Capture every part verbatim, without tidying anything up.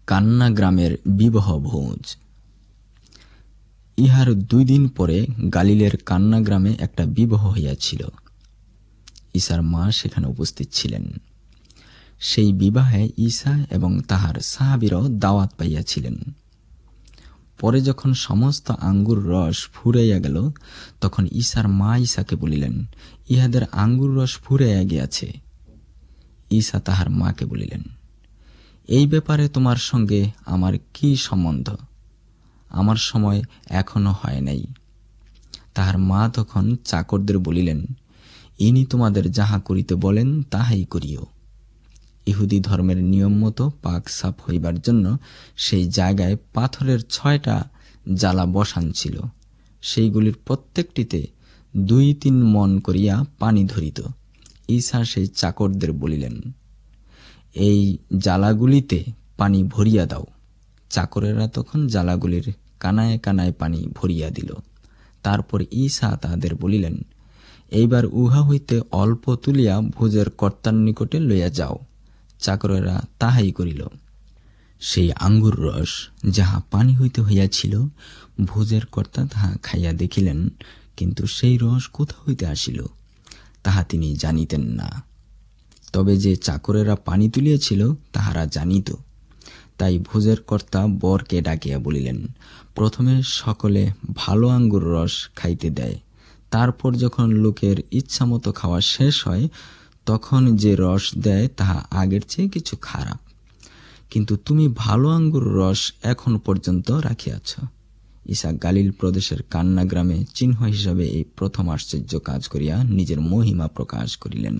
কান্না গ্রামের বিবাহ ভোজ। ইহার দুই দিন পরে গালিলের কান্না গ্রামে একটা বিবাহ হইয়াছিল। ঈসার মা সেখানে উপস্থিত ছিলেন। সেই বিবাহে ঈসা এবং তাহার সাহাবীরাও দাওয়াত পাইয়াছিলেন। পরে যখন সমস্ত আঙ্গুর রস ফুরাইয়া গেল, তখন ঈসার মা ঈসাকে বলিলেন, ইহাদের আঙ্গুর রস ফুরাইয়া গিয়াছে। ঈসা তাহার মাকে বলিলেন, এই ব্যাপারে তোমার সঙ্গে আমার কি সম্বন্ধ? আমার সময় এখনো হয় নাই। তাহার মা তখন চাকরদের বলিলেন, ইনি তোমাদের যাহা করিতে বলেন তাহাই করিও। ইহুদি ধর্মের নিয়ম মতো পাক সাফ হইবার জন্য সেই জায়গায় পাথরের ছয়টা জ্বালা বসান ছিল। সেইগুলির প্রত্যেকটিতে দুই তিন মণ করিয়া পানি ধরিত। ঈসা সেই চাকরদের বলিলেন, এই জ্বালাগুলিতে পানি ভরিয়া দাও। চাকরেরা তখন জ্বালাগুলির কানায় কানায় পানি ভরিয়া দিল। তারপর ঈসা তাহাদের বলিলেন, এইবার উহা হইতে অল্প তুলিয়া ভোজের কর্তার নিকটে লইয়া যাও। চাকরেরা তাহাই করিল। সেই আঙ্গুর রস যাহা পানি হইতে হইয়াছিল, ভোজের কর্তা তাহা খাইয়া দেখিলেন, কিন্তু সেই রস কোথা হইতে আসিল তাহা তিনি জানিতেন না। তবে যে চাকরেরা পানি তুলিয়াছিল তাহারা জানিত। তাই ভোজের কর্তা বরকে ডাকিয়া বলিলেন, প্রথমে সকলে ভালো আঙ্গুর রস খাইতে দেয়, তারপর যখন লোকের ইচ্ছামতো খাওয়া শেষ হয় তখন যে রস দেয় তাহা আগের চেয়ে কিছু খারাপ। কিন্তু তুমি ভালো আঙ্গুর রস এখন পর্যন্ত রাখিয়াছ। ঈসা গালিল প্রদেশের কান্না গ্রামে চিহ্ন হিসাবে এই প্রথম আশ্চর্য কাজ করিয়া নিজের মহিমা প্রকাশ করিলেন।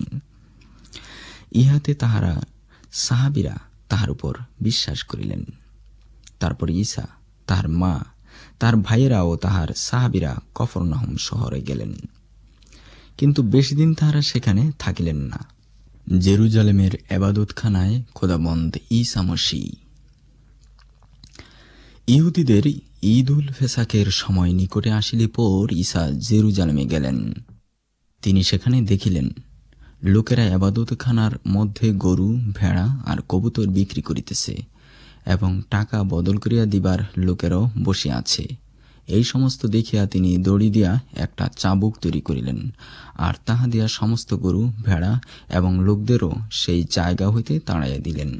ইহাতে তাহারা সাহাবীরা তাহার উপর বিশ্বাস করিলেন। তারপর ঈসা, তাহার মা, তাহার ভাইয়েরা ও তাহার সাহাবীরা কফরনাহুম শহরে গেলেন। কিন্তু বেশি দিন তাহারা সেখানে থাকিলেন না। জেরুজালেমের এবাদতখানায় খোদাবন্দ ঈসা মসীহ। ইহুদিদের ঈদ উল ফেসাকের সময় নিকটে আসিলে পর ঈসা জেরুজালেমে গেলেন। তিনি সেখানে দেখিলেন লোকেরা এবাদতখানার মধ্যে গরু, ভেড়া আর কবুতর বিক্রি করিতেছে এবং টাকা বদল করিয়া দিবার লোকেরাও বসিয়া আছে। এই সমস্ত দেখিয়া তিনি দড়ি দিয়া একটা চাবুক তৈরি করিলেন, আর তাহা দিয়া সমস্ত গরু, ভেড়া এবং লোকদেরও সেই জায়গা হইতে তাড়াইয়া দিলেন।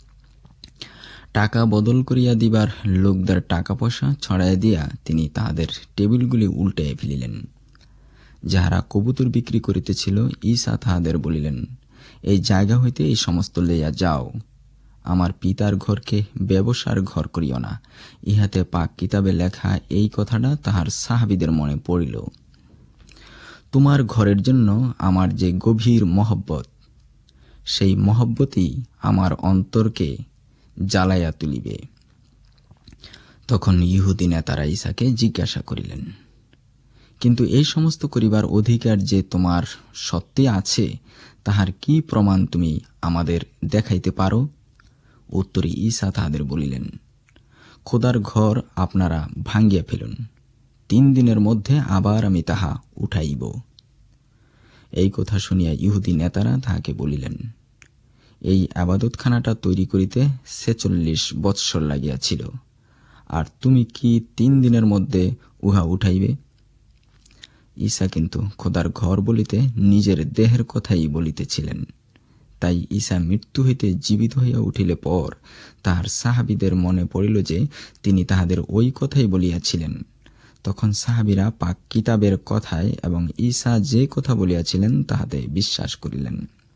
টাকা বদল করিয়া দিবার লোকদের টাকা পয়সা ছড়াইয়া দিয়া তিনি তাহাদের টেবিলগুলি উল্টাইয়া ফেলিলেন। যাহারা কবুতর বিক্রি করিতেছিল, ঈসা তাহাদের বলিলেন, এই জায়গা হইতে এই সমস্ত লইয়া যাও। আমার পিতার ঘরকে ব্যবসার ঘর করিও না। ইহাতে পাক কিতাবে লেখা এই কথাটা তাহার সাহাবীদের মনে পড়িল। তোমার ঘরের জন্য আমার যে গভীর মহব্বত, সেই মহব্বতই আমার অন্তরকে জ্বালাইয়া তুলিবে। তখন ইহুদি নেতারা ঈসাকে জিজ্ঞাসা করিলেন, কিন্তু এই সমস্ত করিবার অধিকার যে তোমার সত্যি আছে, তাহার কি প্রমাণ তুমি আমাদের দেখাইতে পারো? উত্তরে ঈসা তাহাদের বলিলেন, খোদার ঘর আপনারা ভাঙ্গিয়া ফেলুন, তিন দিনের মধ্যে আবার আমি তাহা উঠাইব। এই কথা শুনিয়া ইহুদি নেতারা তাহাকে বলিলেন, এই আবাদতখানাটা তৈরি করিতে ছেচল্লিশ বৎসর লাগিয়াছিল, আর তুমি কি তিন দিনের মধ্যে উহা উঠাইবে? ঈসা কিন্তু খোদার ঘর বলিতে নিজের দেহের কথাই বলিতেছিলেন। তাই ঈসা মৃত্যু হইতে জীবিত হইয়া উঠিলে পর তাহার সাহাবীদের মনে পড়িল যে তিনি তাহাদের ওই কথাই বলিয়াছিলেন। তখন সাহাবীরা পাক কিতাবের কথায় এবং ঈসা যে কথা বলিয়াছিলেন তাহাতে বিশ্বাস করিলেন।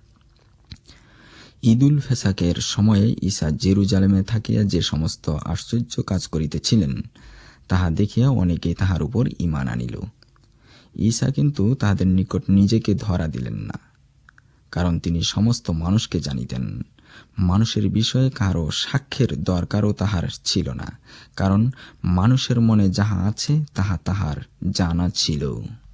ঈদুল ফেসাকের সময়ে ঈসা জেরুজালেমে থাকিয়া যে সমস্ত আশ্চর্য কাজ করিতেছিলেন, তাহা দেখিয়া অনেকে তাহার উপর ঈমান আনিল। ঈসা কিন্তু তাহাদের নিকট নিজেকে ধরা দিলেন না, কারণ তিনি সমস্ত মানুষকে জানিতেন। মানুষের বিষয়ে কারো সাক্ষ্যের দরকারও তাহার ছিল না, কারণ মানুষের মনে যাহা আছে তাহা তাহার জানা ছিল।